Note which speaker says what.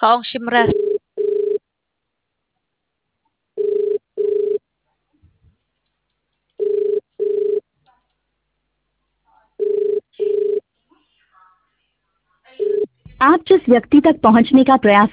Speaker 1: Kaong Shimras.
Speaker 2: आप जिस व्यक्ति तक पहुंचने का प्रयास